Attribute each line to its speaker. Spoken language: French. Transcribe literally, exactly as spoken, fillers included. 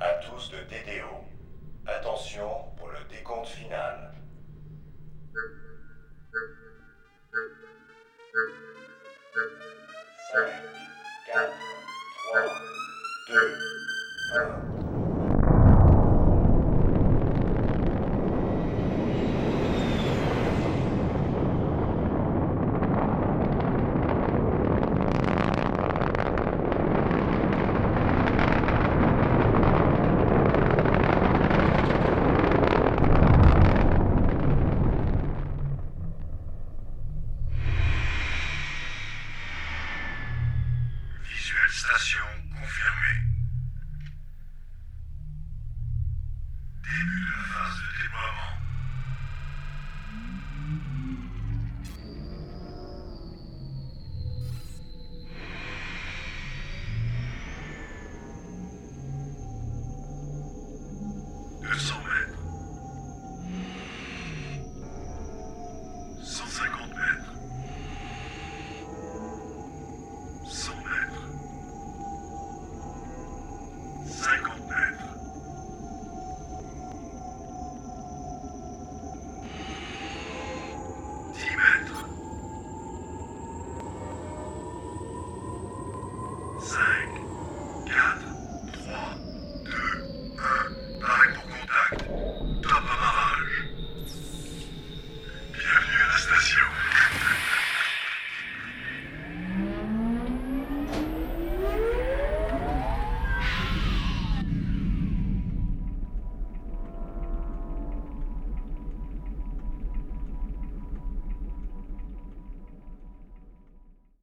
Speaker 1: À tous de D D O. Attention pour le décompte final. cinq, quatre, trois, deux, un.
Speaker 2: Visuel station confirmée. Début de la phase de déploiement.